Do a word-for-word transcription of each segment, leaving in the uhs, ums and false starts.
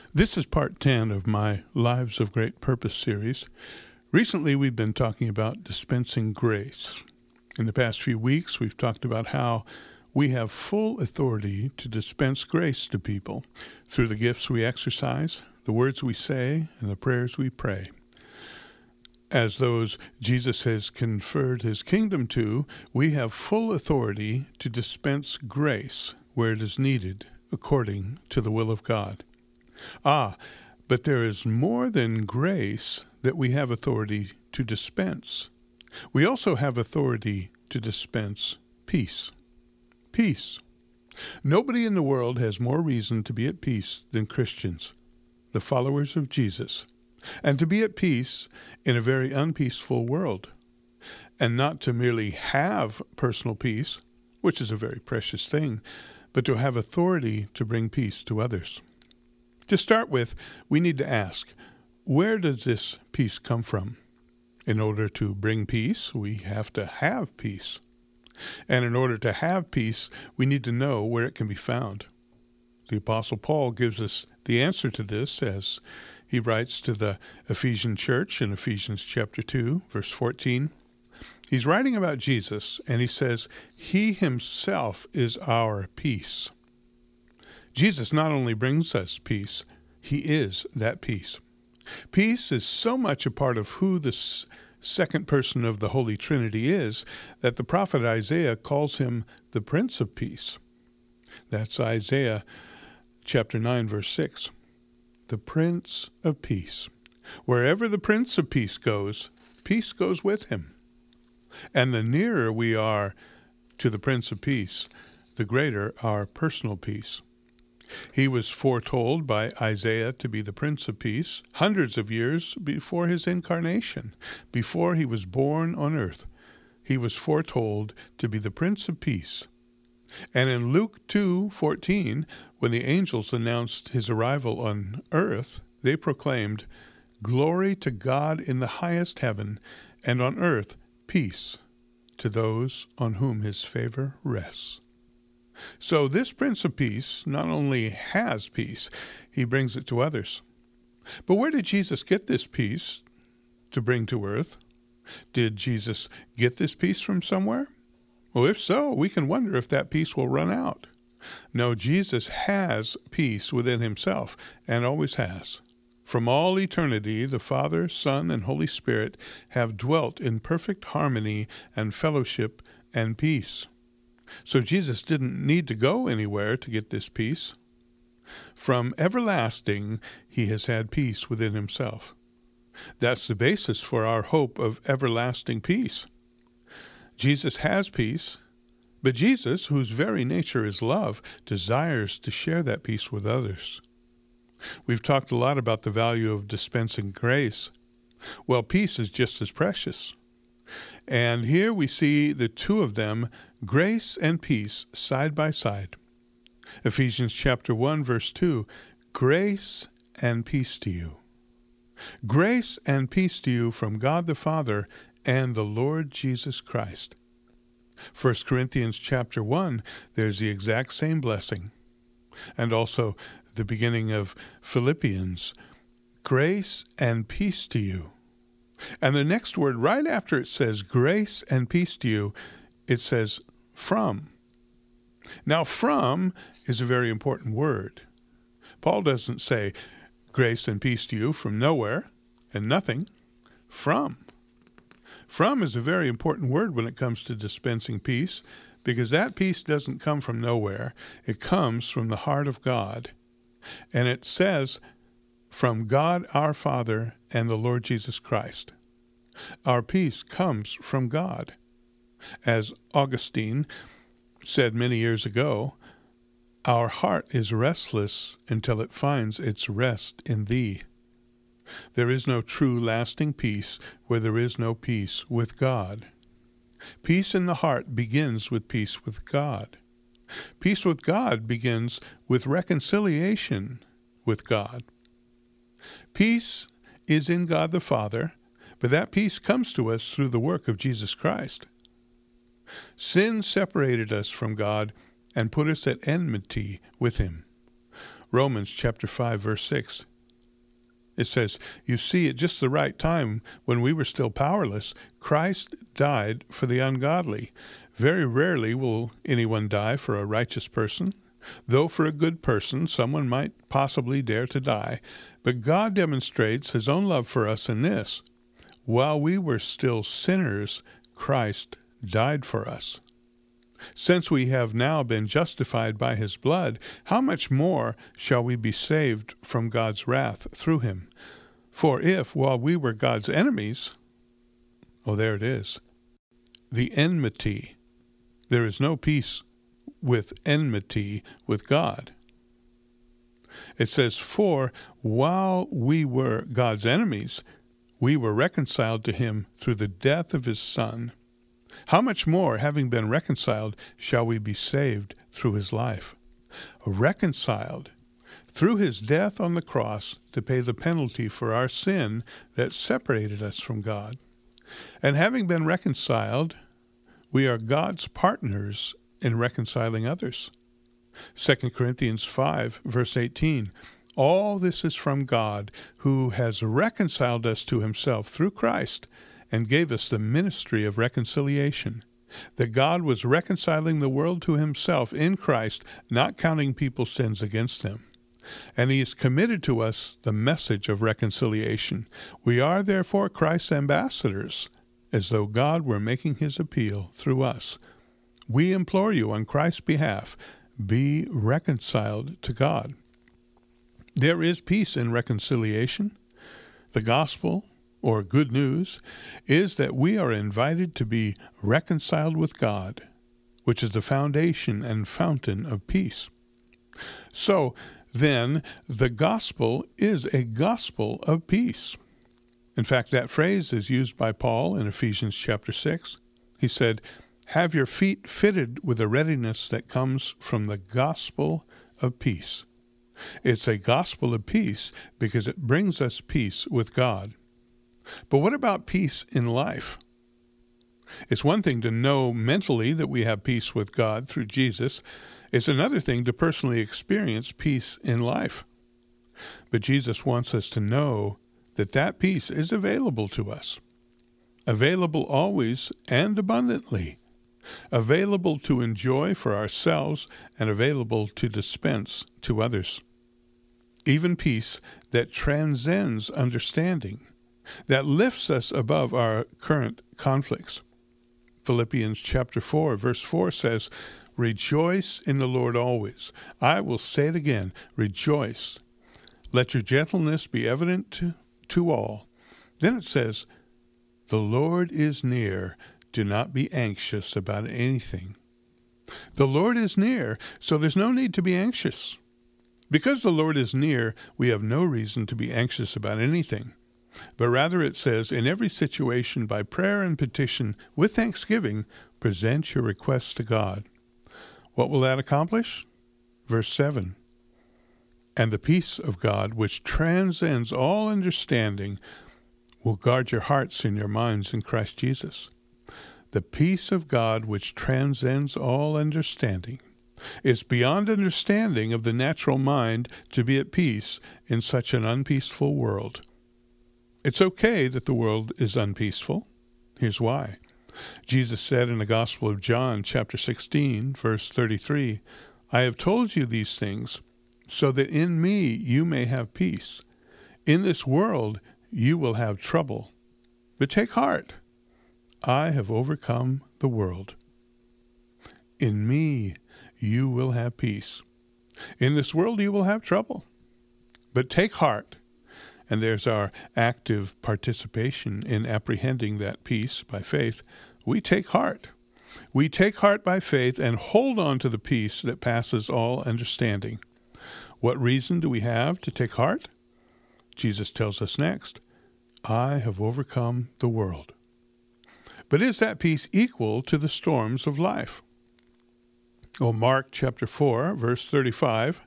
This is part ten of my Lives of Great Purpose series. Recently, we've been talking about dispensing grace. In the past few weeks, we've talked about how we have full authority to dispense grace to people through the gifts we exercise, the words we say, and the prayers we pray. As those Jesus has conferred his kingdom to, we have full authority to dispense grace where it is needed according to the will of God. Ah, but there is more than grace that we have authority to dispense. We also have authority to dispense peace. Peace. Nobody in the world has more reason to be at peace than Christians, the followers of Jesus, and to be at peace in a very unpeaceful world, and not to merely have personal peace, which is a very precious thing, but to have authority to bring peace to others. To start with, we need to ask, where does this peace come from? In order to bring peace, we have to have peace. And in order to have peace, we need to know where it can be found. The Apostle Paul gives us the answer to this as he writes to the Ephesian church in Ephesians chapter two, verse fourteen. He's writing about Jesus, and he says, "He himself is our peace." Jesus not only brings us peace, he is that peace. Peace is so much a part of who the s- second person of the Holy Trinity is that the prophet Isaiah calls him the Prince of Peace. That's Isaiah chapter nine, verse six. The Prince of Peace. Wherever the Prince of Peace goes, peace goes with him. And the nearer we are to the Prince of Peace, the greater our personal peace. He was foretold by Isaiah to be the Prince of Peace hundreds of years before his incarnation, before he was born on earth. He was foretold to be the Prince of Peace. And in Luke two fourteen, when the angels announced his arrival on earth, they proclaimed, "Glory to God in the highest heaven, and on earth peace to those on whom his favor rests." So this Prince of Peace not only has peace, he brings it to others. But where did Jesus get this peace to bring to earth? Did Jesus get this peace from somewhere? Well, if so, we can wonder if that peace will run out. No, Jesus has peace within himself and always has. From all eternity, the Father, Son, and Holy Spirit have dwelt in perfect harmony and fellowship and peace. So Jesus didn't need to go anywhere to get this peace. From everlasting, he has had peace within himself. That's the basis for our hope of everlasting peace. Jesus has peace, but Jesus, whose very nature is love, desires to share that peace with others. We've talked a lot about the value of dispensing grace. Well, peace is just as precious. And here we see the two of them, grace and peace, side by side. Ephesians chapter one, verse two, grace and peace to you. Grace and peace to you from God the Father and the Lord Jesus Christ. First Corinthians chapter one, there's the exact same blessing. And also the beginning of Philippians, grace and peace to you. And the next word right after it says grace and peace to you, it says from. Now, from is a very important word. Paul doesn't say grace and peace to you from nowhere and nothing. From. From is a very important word when it comes to dispensing peace, because that peace doesn't come from nowhere. It comes from the heart of God. And it says, from God our Father and the Lord Jesus Christ. Our peace comes from God. As Augustine said many years ago, our heart is restless until it finds its rest in thee. There is no true lasting peace where there is no peace with God. Peace in the heart begins with peace with God. Peace with God begins with reconciliation with God. Peace is in God the Father, but that peace comes to us through the work of Jesus Christ. Sin separated us from God and put us at enmity with him. Romans chapter five, verse six. It says, "You see, at just the right time, when we were still powerless, Christ died for the ungodly. Very rarely will anyone die for a righteous person, though for a good person someone might possibly dare to die. But God demonstrates his own love for us in this: while we were still sinners, Christ died for us. Since we have now been justified by his blood, how much more shall we be saved from God's wrath through him? For if, while we were God's enemies," oh, there it is, the enmity. There is no peace with enmity with God. It says, "For while we were God's enemies, we were reconciled to him through the death of his Son. How much more, having been reconciled, shall we be saved through his life?" Reconciled through his death on the cross to pay the penalty for our sin that separated us from God. And having been reconciled, we are God's partners in reconciling others. Second Corinthians five, verse eighteen, "All this is from God, who has reconciled us to himself through Christ and gave us the ministry of reconciliation. That God was reconciling the world to himself in Christ, not counting people's sins against them. And he has committed to us the message of reconciliation. We are therefore Christ's ambassadors, as though God were making his appeal through us. We implore you on Christ's behalf, be reconciled to God." There is peace in reconciliation. The gospel, or good news, is that we are invited to be reconciled with God, which is the foundation and fountain of peace. So, then, the gospel is a gospel of peace. In fact, that phrase is used by Paul in Ephesians chapter six. He said, "Have your feet fitted with a readiness that comes from the gospel of peace." It's a gospel of peace because it brings us peace with God. But what about peace in life? It's one thing to know mentally that we have peace with God through Jesus. It's another thing to personally experience peace in life. But Jesus wants us to know that that peace is available to us, available always and abundantly, available to enjoy for ourselves and available to dispense to others. Even peace that transcends understanding, that lifts us above our current conflicts. Philippians chapter four, verse four says, "Rejoice in the Lord always. I will say it again, rejoice. Let your gentleness be evident to, to all." Then it says, "The Lord is near. Do not be anxious about anything." The Lord is near, so there's no need to be anxious. Because the Lord is near, we have no reason to be anxious about anything. But rather it says, "In every situation, by prayer and petition, with thanksgiving, present your requests to God." What will that accomplish? Verse seven, "And the peace of God, which transcends all understanding, will guard your hearts and your minds in Christ Jesus." The peace of God, which transcends all understanding. It's beyond understanding of the natural mind to be at peace in such an unpeaceful world. It's okay that the world is unpeaceful. Here's why. Jesus said in the Gospel of John, chapter sixteen, verse thirty-three, "I have told you these things so that in me you may have peace. In this world you will have trouble. But take heart. I have overcome the world." In me you will have peace. In this world you will have trouble. But take heart. And there's our active participation in apprehending that peace by faith. We take heart. We take heart by faith and hold on to the peace that passes all understanding. What reason do we have to take heart? Jesus tells us next, "I have overcome the world." But is that peace equal to the storms of life? Well, Mark chapter four, verse thirty-five,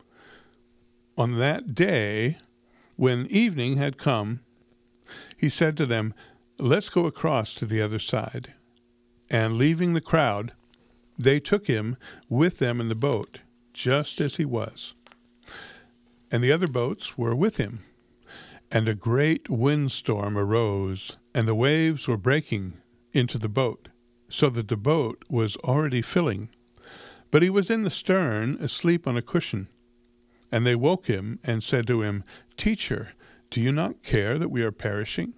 "On that day, when evening had come, he said to them, 'Let's go across to the other side.' And leaving the crowd, they took him with them in the boat, just as he was. and the other boats were with him. And a great windstorm arose, and the waves were breaking into the boat, so that the boat was already filling. But he was in the stern, asleep on a cushion. And they woke him and said to him, "Teacher, do you not care that we are perishing?"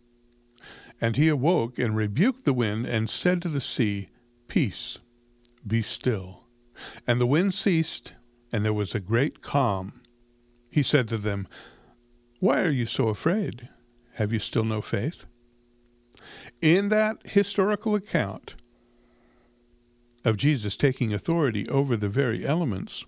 And he awoke and rebuked the wind and said to the sea, "Peace, be still." And the wind ceased, and there was a great calm. He said to them, "Why are you so afraid? Have you still no faith?" In that historical account of Jesus taking authority over the very elements,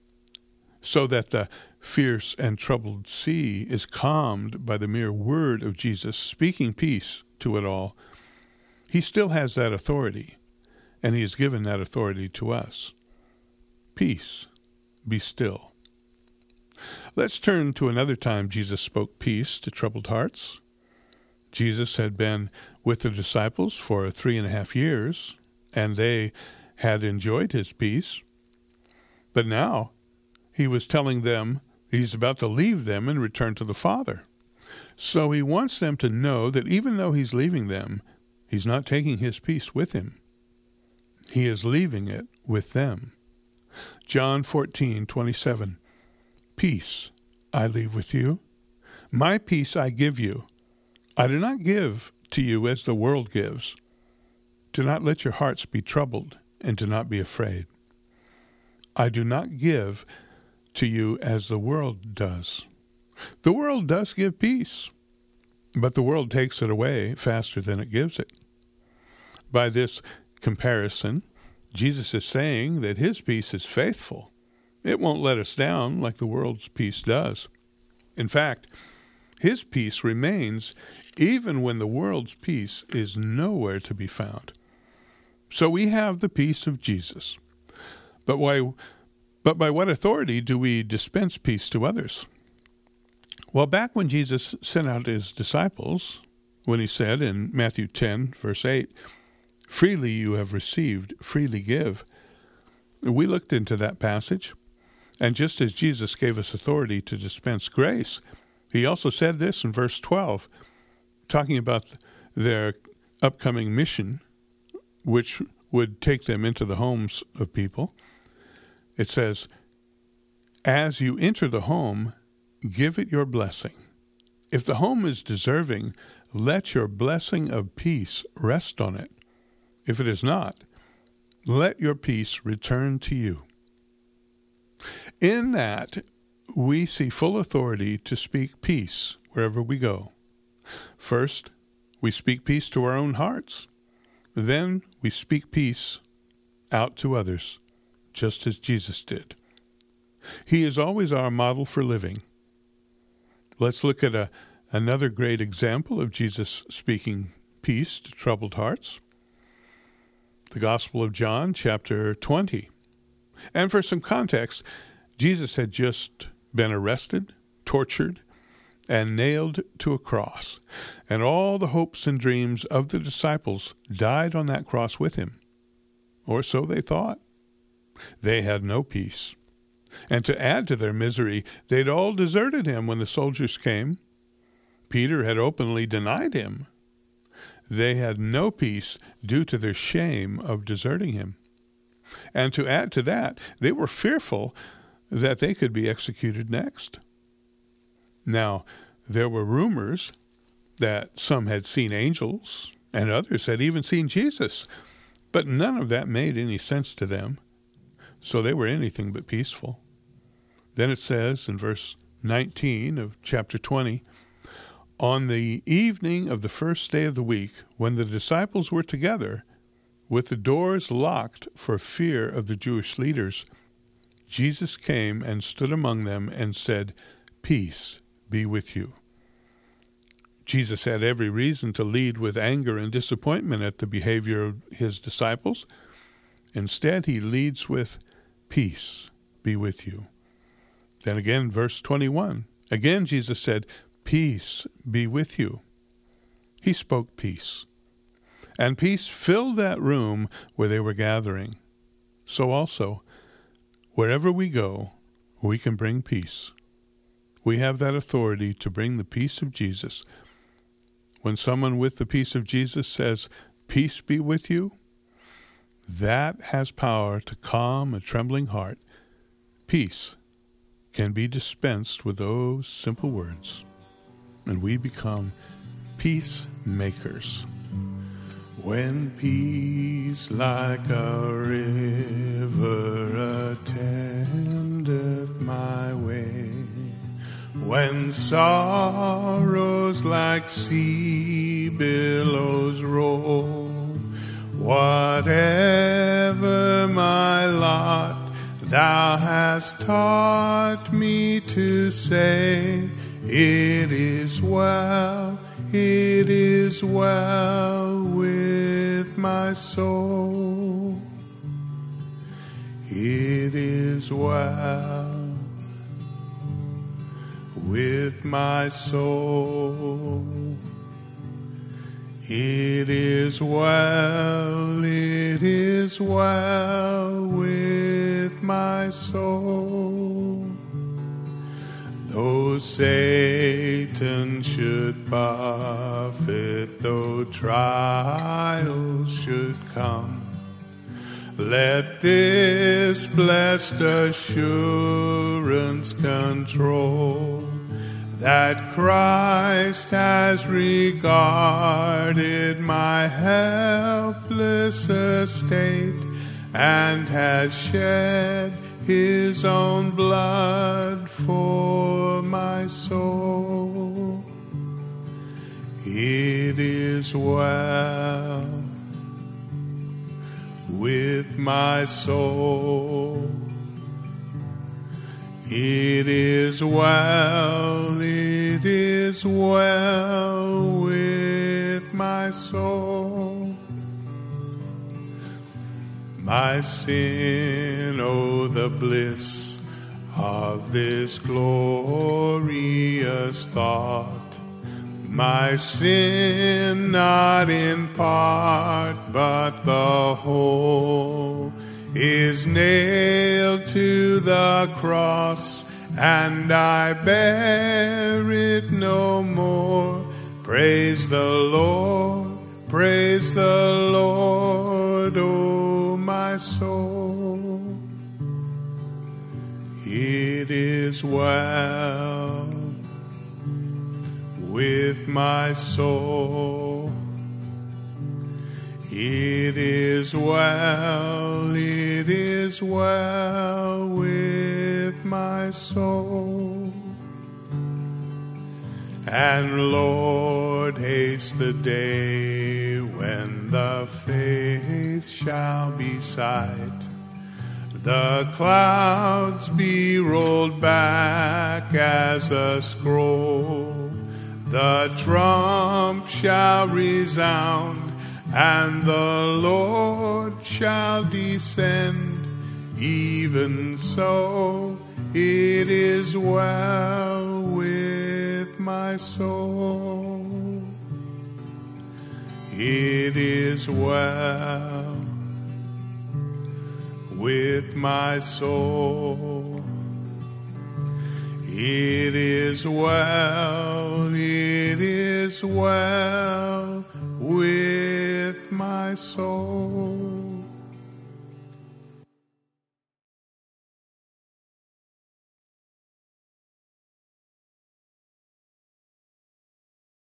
so that the fierce and troubled sea is calmed by the mere word of Jesus speaking peace to it all, he still has that authority, and he has given that authority to us. Peace, be still. Let's turn to another time Jesus spoke peace to troubled hearts. Jesus had been with the disciples for three and a half years, and they had enjoyed his peace. But now he was telling them he's about to leave them and return to the Father. So he wants them to know that even though he's leaving them, he's not taking his peace with him. He is leaving it with them. John fourteen twenty-seven. Peace I leave with you. My peace I give you. I do not give to you as the world gives. Do not let your hearts be troubled, and do not be afraid. I do not give to you as the world does. The world does give peace, but the world takes it away faster than it gives it. By this comparison, Jesus is saying that his peace is faithful. It won't let us down like the world's peace does. In fact, his peace remains even when the world's peace is nowhere to be found. So we have the peace of Jesus. But why? But by what authority do we dispense peace to others? Well, back when Jesus sent out his disciples, when he said in Matthew ten, verse eight, "Freely you have received, freely give," we looked into that passage. And just as Jesus gave us authority to dispense grace, he also said this in verse twelve, talking about their upcoming mission, which would take them into the homes of people. It says, "As you enter the home, give it your blessing. If the home is deserving, let your blessing of peace rest on it. If it is not, let your peace return to you." In that, we see full authority to speak peace wherever we go. First, we speak peace to our own hearts. Then we speak peace out to others, just as Jesus did. He is always our model for living. Let's look at a, another great example of Jesus speaking peace to troubled hearts. The Gospel of John, chapter twenty. And for some context, Jesus had just been arrested, tortured, and nailed to a cross. And all the hopes and dreams of the disciples died on that cross with him. Or so they thought. They had no peace. And to add to their misery, they'd all deserted him when the soldiers came. Peter had openly denied him. They had no peace due to their shame of deserting him. And to add to that, they were fearful that they could be executed next. Now, there were rumors that some had seen angels and others had even seen Jesus, but none of that made any sense to them. So they were anything but peaceful. Then it says in verse nineteen of chapter twenty, "On the evening of the first day of the week, when the disciples were together, with the doors locked for fear of the Jewish leaders, Jesus came and stood among them and said, 'Peace be with you.'" Jesus had every reason to lead with anger and disappointment at the behavior of his disciples. Instead, he leads with, "Peace be with you." Then again, verse twenty-one. Again, Jesus said, "Peace be with you." He spoke peace. And peace filled that room where they were gathering. So also, wherever we go, we can bring peace. We have that authority to bring the peace of Jesus. When someone with the peace of Jesus says, "Peace be with you," that has power to calm a trembling heart. Peace can be dispensed with those simple words, and we become peacemakers. When peace like a river attendeth my way, when sorrows like sea billows roll, whatever my lot, thou hast taught me to say, it is well, it is well with my soul. It is well with my soul. It is well, it is well with my soul. Though Satan should buffet, though trials should come, let this blessed assurance control, that Christ has regarded my helpless estate and has shed his own blood for my soul. It is well with my soul. It is well, it is well with my soul. My sin, oh, the bliss of this glorious thought. My sin, not in part, but the whole, is nailed to the cross, and I bear it no more. Praise the Lord, praise the Lord, oh my soul. It is well with my soul. It is well, it is well with my soul. And Lord, haste the day when the faith shall be sight, the clouds be rolled back as a scroll, the trump shall resound, and the Lord shall descend. Even so, it is well with my soul. It is well with my soul. It is well, it is well with my soul.